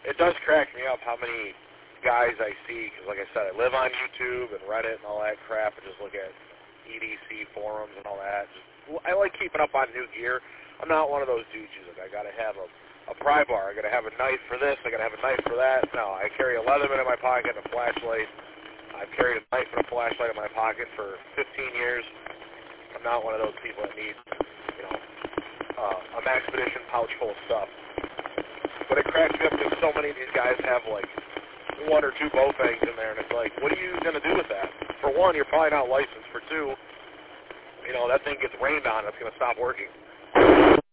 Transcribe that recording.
it does crack me up how many guys I see, because like I said, I live on YouTube and Reddit and all that crap, and just look at EDC forums and all that. I like keeping up on new gear. I'm not one of those dudes who's like, I got to have a pry bar, I got to have a knife for this, I got to have a knife for that. No, I carry a Leatherman in my pocket and a flashlight. I've carried a knife and a flashlight in my pocket for 15 years. I'm not one of those people that needs, a Maxpedition pouch full of stuff. But it cracks me up because so many of these guys have like 1 or 2 Bowfangs in there, and it's like, what are you going to do with that? For one, you're probably not licensed. For two, that thing gets rained on, it's going to stop working.